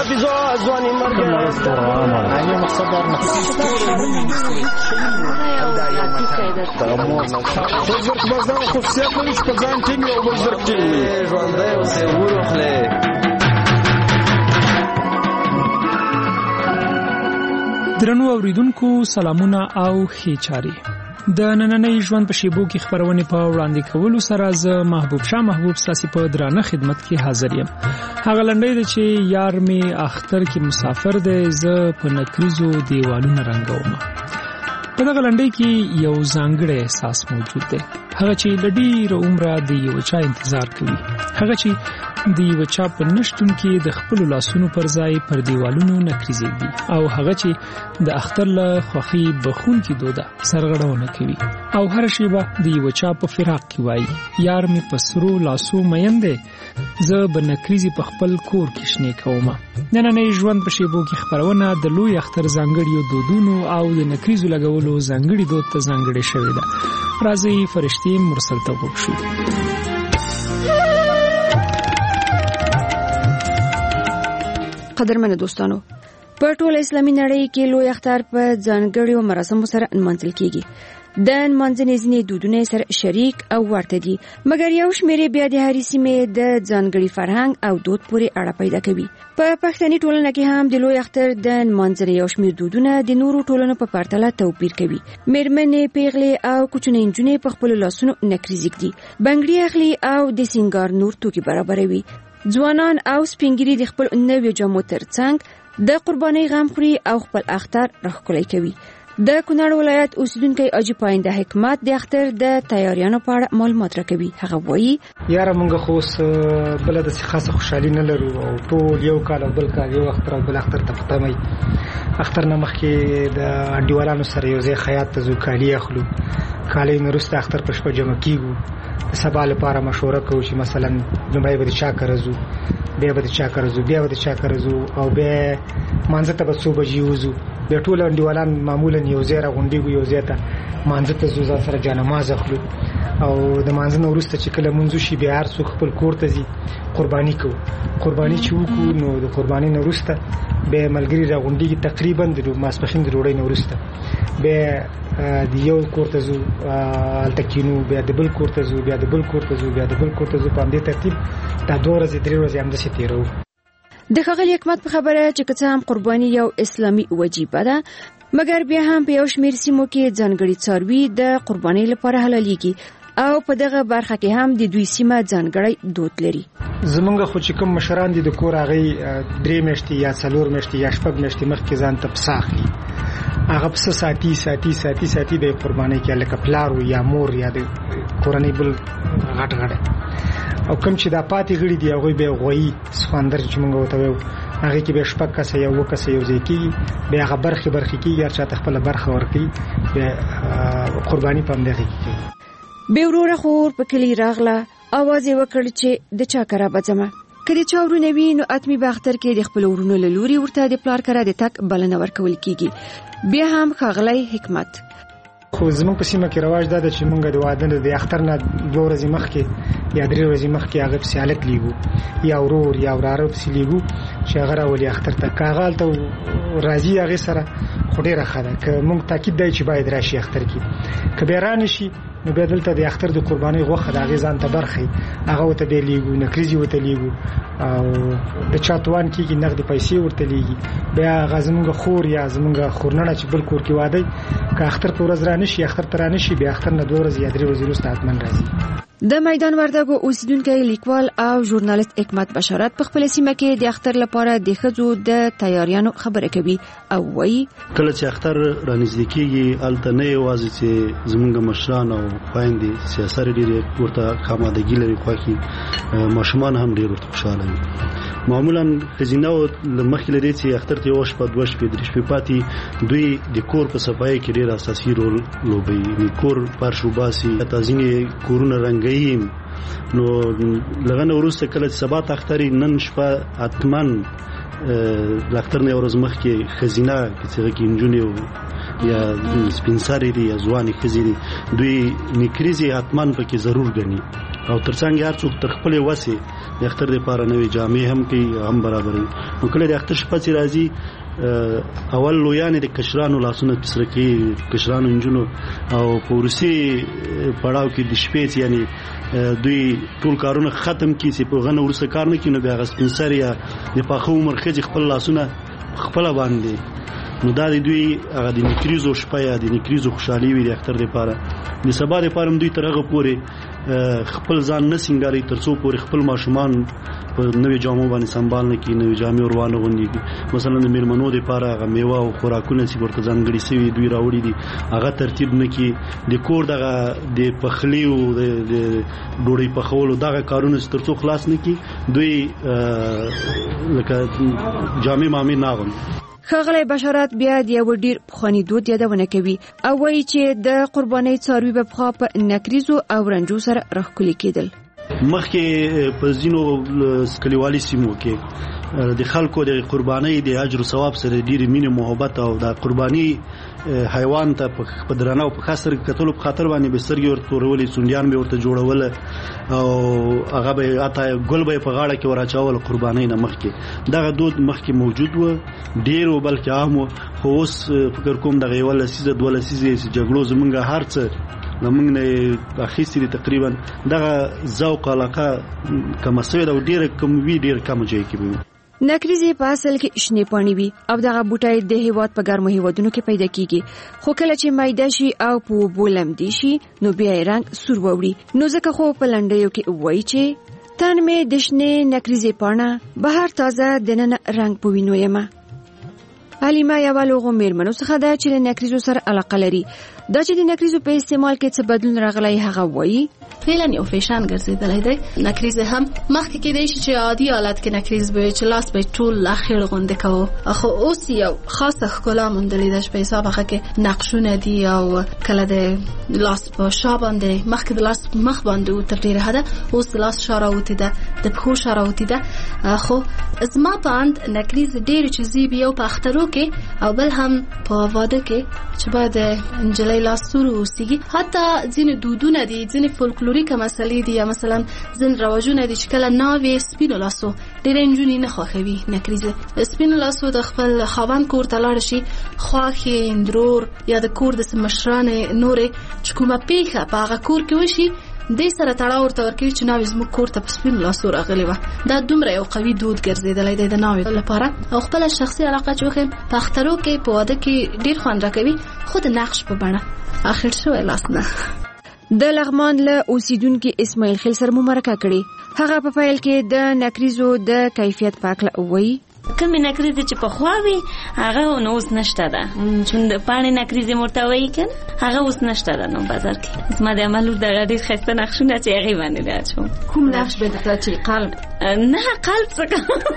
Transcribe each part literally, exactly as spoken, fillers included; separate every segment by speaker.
Speaker 1: حافظو ځواني مرګ
Speaker 2: انا مقصد
Speaker 3: بزرګ بازار خصوصیت لري چې په ځان ټینګ او بزرګ ټینګ
Speaker 1: ژوندی اوسې ورخلې.
Speaker 4: درنو اوریدونکو سلامونه او ښې چارې. د نننۍ ژوند په شیبو کې خبرونه په وړاندې کولو سره زه محبوب شاه محبوب ستاسو په درانه خدمت کې حاضر یم. هغه لنډۍ ده چې یار می اختر کې مسافر دی، زه په نکریزو دیوالونه رنګوم. په دغه لنډۍ کې یو ځانګړی احساس موجود دی، هغه چې د ډېر عمره د یو چا انتظار کوي، هغه چې د یو چا په نشتون کې د خپل لاسونو پر ځای پر دیوالونو نکریزېږي، او هغه چې د اختر له خوښۍ بخونکي دوده سرغړونه کوي، او هر شیبه د یو چا په فراق کې وایي یار می په سرو لاسو مین دی، زه به نکریزې په خپل کور کې شنې کومه. نننۍ ژوند په شیبو کې خبرونه د لوی اختر ځانګړیو دودونو او د نکریزو لګولو ځانګړي دود ته ځانګړې شوې ده. راځئ فرشتي مرسل ته وګورو.
Speaker 5: قدرمنو دوستانو، په ټول اسلامي نړۍ کې لوی اختر په ځانګړو مراسمو سره نمانځل کیږي. د نمانځنې ځینې دودونه سره شریک او ورته دي، مګر یو شمېر بیا د هرې سیمې د ځانګړي فرهنګ او دود پورې اړه پیدا کوي. په پښتني ټولنه کې هم د لوی اختر د نمانځنې یو شمېر دودونه د نورو ټولنو په پرتله توپیر کوي. میرمنې، پیغلې او کوچنۍ نجونې په خپل لاسونو نکریزې ږدي، بنګړي اخلي او د سینګار نور توکي برابروي. ځوانان او سپینګری د خپل نویو جامو ترڅنګ د قربانۍ غم خوري او خپل اختر راښکلی کوي. د کونړ ولایت اوسیدونکی اجي پاینده حکمت د اختر د تیاریانو په اړه معلومات راکوي. هغه وایي
Speaker 6: یاره مونږ خو بل د خاصه خوشحالي نه لرو، او ټول یو کال او بل کال یو اختر او بل اختر ته ختمي. اختر نه مخکې د انډیوالانو سره یو ځای خیاط ته ځو، کالي اخلو، کالي نه وروسته اختر په شپه جمع کیږو، د سبا لپاره مشوره کوو چې مثلا لومړی به د چا کره ځو، بیا به د چا کره ځو، بیا به د چا کره ځو، او بیا مانځه ته به څو بجې وځو. بیا ټول انډیوالان معمولا یو ځای راغونډېږو، یو ځای ته مانځه ته ځو، ځان سره جانماز اخلو، او د مانځه نه وروسته چې کله مونځ وشي بیا هر څوک خپل کور ته ځي، قرباني کوو. قرباني چې وکړو نو د قربانۍ نه وروسته بیا ملګري راغونډېږي، تقریبا د ماسپښین د ډوډۍ نه وروسته بیا د یو کور ته ځو، هلته کینو، بیا د بل کور ته ځو، بیا د بل کور ته ځو، بیا د بل کور ته ځو. په همدې ترتیب دا دوه ورځې درې ورځې همداسې تېروو.
Speaker 5: د ښاغلي حکمت په خبره چې که څه هم قرباني یو اسلامي وجیبه ده، مګر بیا هم په یو شمېر سیمو کې ځانګړي څاروي د قربانۍ لپاره حلالېږي، او په دغه برخه کې هم د دوی سیمه ځانګړی دود لري.
Speaker 6: زمونږ خو چې کوم مشران دي د کور هغې درې میاشتې یا څلور میاشتې یا شپږ میاشتې مخکې ځان ته پسه اخلي، هغه پسه ساتي ساتي ساتي ساتي د قربانۍ کې، لکه پلار یا مور یا د کورنۍ بل غټ غړی، او کوم چې دا پاتې غړي دي هغوی بیا غویي سخواندر چې موږ ورته وایو، هغې کې بیا شپږ کسه یا اووه کسه یو ځای کېږي، بیا هغه برخې برخې کېږي، هر چا ته خپله برخه ورکوي، بیا قرباني په همدغې کې کوي.
Speaker 5: بیا وروره خور په کلي راغله، اواز یې وکړ چې د چا کره به ځمه. که د چا ورونه وي نو اتمی به اختر کې د خپل ورونو له لوري ورته د پلار کره د تګ بلنه ورکول کېږي. بیا هم ښاغلی حکمت
Speaker 6: خو زموږ په سیمه کې رواج دا ده چې موږ د واده د اختر نه دوه ورځې مخکې یا درې ورځې مخکې هغه پسې هلک لیږو، یا ورور یا وراره پسې لیږو چې هغه راولي اختر ته. که هغه هلته راځي هغې سره خو ډېره ښه ده، که موږ تاکید دی چې باید راشي اختر کې. که بیا رانه شي نو بیا دلته د اختر د قربانۍ غوښه د هغې ځان ته برخی، هغه ورته بیا لیږو، نکریزې ورته لیږو، او د چا توان کېږي نغدې پیسې ورته لیږي. بیا هغه زمونږ خور یا زمونږ خورنڼه چې بل کور کې واده که اختر په ورځ رانه شي، اختر ته رانه شي، بیا اختر نه دوه ورځې یا درې ورځې وروسته حتما راځي.
Speaker 5: د میدان وردګو اوسیدونکی لیکوال او ژورنالیست حکمت بشارت په خپل سیمه کې د اختر لپاره د ښځو د تیاریانو خبره کوي، او وایي
Speaker 7: کله چې اختر رانږدې کېږي هلته نه یوازې چې زمونږ مشران او خویندې سیاسر ډېرې ورته آمادګي لري، خوښي ماشومان هم ډېر ورته خوشحاله وي. معمولا ښځینه له مخکې لري چې اختر ته یوه شپه دوه شپې درې شپې پاتې دوی د کور په صفایۍ کې ډېر اساسي رول لوبوي. کور فرش وباسي، حتی ځینې کورونه رنګوي، نو لږه نه وروسته کله چې سبا ته اختر نن شپه حتما د اختر نه یوه ورځ مخکې ښځینه که څه هغه کې نجونې یا سپین سرې دي یا ځوانې ښځې دي، دوی نکریزې حتما پکې ضرور ګڼي. او ترڅنګ هر څوک تر خپل وسه د اختر لپاره نوې جامې هم کوي هم برابرې. نو کله د اختر شپه چې راځي اول لویانې د کشرانو لاسونه پسره کوي، کشرانو انجونو، او په وروستي پړاو کې د شپې یعنی دوی ټول کارونه ختم کړي چې په غنه ورسره کار نه کوي، نو بیا سپین سر یا د پاخه عمر ښځې خپل لاسونه خپله باندې، نو دا د دوی هغه د نکریزو شپه یا د نکریزو خوشحالي وي د اختر لپاره. د سبا لپاره هم دوی تر هغه پورې خپل ځان نه سینګاري تر څو پورې خپل ماشومان په نوې جامو باندې سنبال نه کړي، نوې جامې ور وانه غوندي. مثلا د میرمنو لپاره هغه میوه او خوراکونه چې ورته ځانګړي شوي دوی راوړي دي هغه ترتیب نه کړي، د کور دغه د پخلي او د ډوډۍ پخولو دغه کارونه چې تر څو خلاص نه کړي دوی لکه جامې مامې نه اغوندي.
Speaker 5: ښاغلی بشارت بیا د یو ډیر پخواني دود یادونه کوي او وایي چې د قربانۍ څاروي به پخوا په نکریزو او رنجو سره راښکلي کېدل.
Speaker 7: مخکې په ځینو کلیوالي سیمو کې د خلکو د قربانۍ د اجر او ثواب سره ډېرې مینه محبت او د قرباني حیوان ته په درنه او په خاص سره کتلو په خاطر باندې به سترګې ورته تورولې، سونډیان به ورته جوړول او هغه به اته ګل به په غاړه کې وراچول. قربانۍ نه مخکې دغه دود مخکې موجود و ډېر و بلکې عام و، خو اوس فکر کوم دغه یوه لسیزه دوه لسیزې جګړو زمونږ هر څه لمونږ نه اخیستي دي، تقریبا دغه ذوق علاقه کمه شوې ده او ډېره کم وي، ډېر کم ځای کې وي.
Speaker 5: نکریزې په اصل کې شنې پاڼې وي او دغه بوټی د هیواد په ګرمو هیوادونو کې پیدا کیږي، خو کله چې میده شي او په اوبو لمدې شي نو بیا یې رنګ سور وړي. نو ځکه خو په لنډیو کې وایي چې تن مې د شنې نکریزې پاڼه بهر تازه دننه رنګ په وینو یمه. حلیمه یوه لوغو میرمنو څخه ده چې له نکریزو سره علاقه لري. دا چې د نکریزو په استعمال کې څه بدلون راغلی هغه وایي
Speaker 8: فعلا یو فیشن ګرځېدلی دی. نکریز هم مخکې کېدی شي چې عادي حالت کې نکریز به چې لاس به ټول اخیر غونډه کوو، خو اوس یو خاصه ښکلا موندلې ده چې په حساب هغه کې نقشونه دي او کله د لاس په شا باندې مخکې د لاس مخ باندې و تر ډېره حده اوس د لاس شا راوتې ده، د پښو شا راوتې ده. خو زما په اند نکریز ډېرې چیزې بیا یو په اخترو کې او بل هم په واده کې چې باید نجلۍ لاس سور اوسیږي. حتی ځینې دودونه دي، ځینې فولکلوریکه مسلې دي، یا مثلا ځینې رواجونه دي چې کله ناوې سپینو لاسو ډېرې نجونې نه خوښوي نکریزه. سپینو لاسو د خپل خاوند کور ته لاړ شي، خواښې اندرور یا د کور د مشرانې نورې چې کومه پیښه په هغه کور کې وشي دې سره تړاو ورته ورکوي چې ناوې زموږ کور ته په سپینو لاسو راغلې وه. دا دومره یو قوي دود ګرځېدلی دی د ناوې لپاره. او خپله شخصي علاقه چې وښیم په اخترو کې په واده کې ډېر خوند راکوي، خو د نقش په بڼه اخر شوی لاس نه.
Speaker 5: د لغمان له اوسیدونکو اسماعیل خیل سره مو مرکه کړې. هغه په پیل کې د نکریزو د کیفیت په اړه وایي
Speaker 9: کمې نکریزې چې پخوا وي هغه نو اوس نشته ده، چون د پاڼې نکریزې مرته وایي که نه هغه اوس نشته ده نو بازار کې. زما د عملور دغه ډېر ښایسته نقشونه چې هغې باندې دی اچوم.
Speaker 8: کوم نقش به درته چې قلب
Speaker 9: نه قلب څه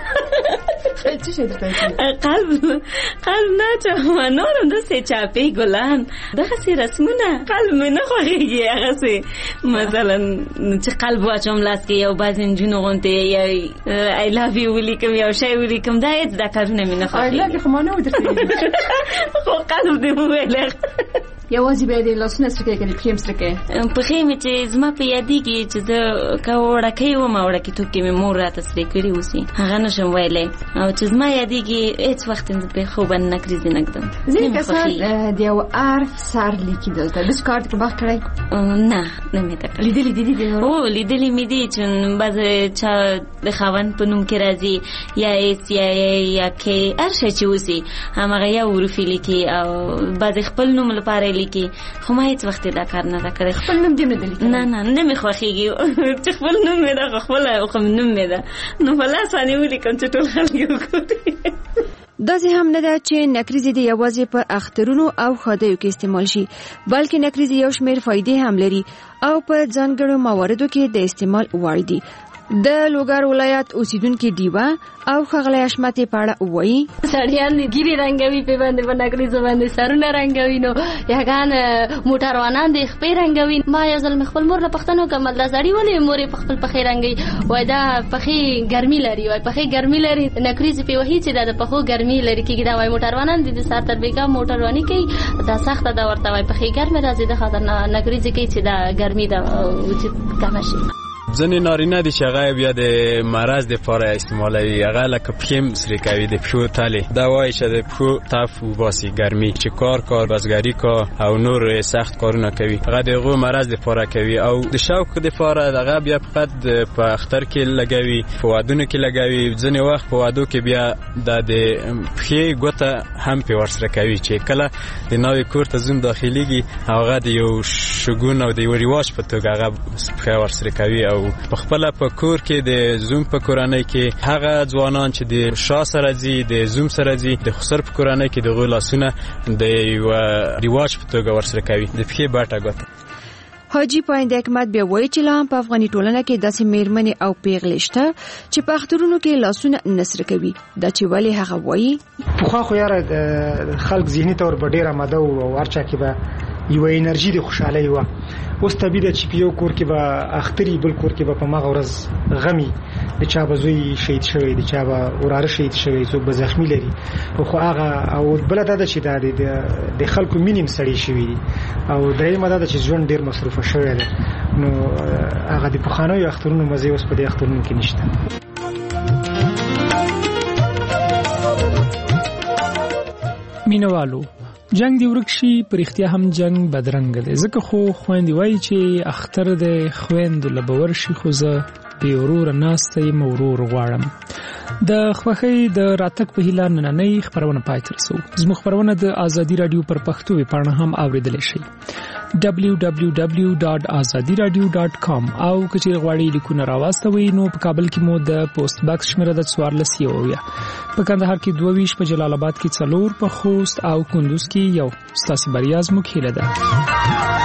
Speaker 8: څه شي درته
Speaker 9: قلب قلب نه اچوم، نور هم داسې چاپې ګلان دغسې رسمونه قلب مې نه خوښېږي. هغسې مثلا چې قلب واچوم لاس کې یو بعضې نجونو غوندې یا آی لاف یو ولیکم یو شی ولیکم دا هېڅ دا کارونه مې نه خوښېږي.
Speaker 8: آی لاف یو خو ما نه و درته
Speaker 9: خو قلب دې وویلی
Speaker 8: یوازې بیا د لاسونه سره کوي، پښې هم سره کوي.
Speaker 9: پښې مې چې زما په یادېږي چې زه که وړکۍ وم وړکېتوب کې مې مور راته سرې کړي اوسي هغه نشم ویلی، او چې زما یادېږي هېڅ وخت زه پرې خوبه نکریزې نه ږدم.
Speaker 8: ځینې کسان د یو حرف سر لیکي دلته داسې کار دې په وخت کړی؟
Speaker 9: نه نه مې ده کړی.
Speaker 8: لیدلي دي دي
Speaker 9: هو لیدلي مې دي چې بعضې چا د خاوند په نوم کې راځي یا ایس یا یا کې هر شی چې اوسي هماغه یا حروفې لیکي او بعضې خپل نوم لپاره لیکي، خو ما هیڅ وخت دا کار نه ده کړی.
Speaker 8: خپل نوم دې نه دی لیکلی؟ نه
Speaker 9: نه نه مې خوښېږي چې خپل نوم مې ده، خو خپله خو نوم مې ده نو په لاس باندې ولیکم چې ټول خلک یې وګوري.
Speaker 5: داسې هم نه ده چې نکریزې د یوازې په اخترونو او ښادیو کې استعمال شي، بلکې نکریزې یو شمېر فایدې هم لري او په ځانګړو مواردو کې د استعمال وړ دي. د لوګر ولایت اوسیدونکو دیوا او ښاغلی حشمت په اړه وایي
Speaker 10: سړیان ګیرې رنګوي په باندې په نکریزو باندې سرونه رنګوي، نو یګان موټروانان د خپې رنګوي. ما یو ځل خپل مور له پښتنو کومل دا سړی ولې مور په خپل پخې رنګي وای دا پخې ګرمي لري، وای پخې ګرمي لري نکریز په وਹੀ چې دا د پخو ګرمي لري کېږي. دا وای موټروانان د سات تر بیګا موټروانی کوي دا سخته دا ورته وای پخې ګرمه راځي د خاطر نکریز کې چې دا ګرمي دا چې کم شي.
Speaker 11: ځنې نارینه دي چې هغه بیا د مرض دپاره استعمالوي، هغه لکه پښې سرې کوي، د پښو تلې دا وایي چې د پښو تف وباسي ګرمي، چې کار کار بزګري کا او نور سخت کارونه کوي، هغه د هغو مرض دپاره کوي. او د شوق دپاره هغه بیا فقط په اختر کې لګوي، په وادونو کې لګوي، ځینې وخت په وادو کې بیا د پښې ګوته هم پې ورسره کوي، چې کله د نوې کور ته زوم داخلېږي هغه د یو شګون او د یو رواج په توګه هغه پښه ورسره کوي. او په خپله په کور کې د زوم په کورنۍ کې هغه ځوانان چې د شا سره ځي، د زوم سره ځي، د خسر په کورنۍ کې د هغوی لاسونه د یو رواج په توګه ورسره کوي، د پښې بټه ګوته.
Speaker 5: حاجی پاینده حکمت بیا وایي چې لا هم په افغاني ټولنه کې داسې میرمنې او پیغلې شته چې په اخترونو کې لاسونه نسره کوي. دا چې ولې هغه وایي؟
Speaker 6: پخوا خو یاره خلک ذهني طور به ډېر آماده وو او هر چا کې به یوه انرژي د خوشحالۍ وه. اوس طبیعي ده چې په یو کور کې به اختري، بل کور کې به په مغه ورځ غمي، د چا به زوی شهید شوی، د چا به وراره شهید شوی، څوک به زخمي لري. خو هغه او بله دا ده چې دا د خلکو مینې هم سړې شوي دي، او درېیمه دا ده چې ژوند ډېر مصروفه شوی دی، نو هغه د پخوانیو اخترونو مزې اوس په دې اخترونو کې نشته.
Speaker 4: مینوالو، جنگ دی ورک شي، پر اختیا هم جنگ بدرنګ دی. ځکه خو خويندې وایي چې اختر د خويندو لبور شي، خو زه به ورور ناسته یم ورور غواړم. د خوښۍ د راتګ په هیله نننۍ خبرونه پای ته رسوو. زموږ خبرونه د آزادي رادیو پر پښتو ویبپاڼه هم اوریدلی شئ، دبلیو دبلیو دبلیو ډاټ ازادي رادیو ډاټ کام. او که چیرې غواړئ لیکونه راواستوئ نو په کابل کې مو د پوسټ باکس شمیره د څوارلس یو اویا، په کندهار کې دوه ویشت، په جلال آباد کې څلور، په خوست او کندوز کې یو. ستاسو بریا زموږ هیله ده.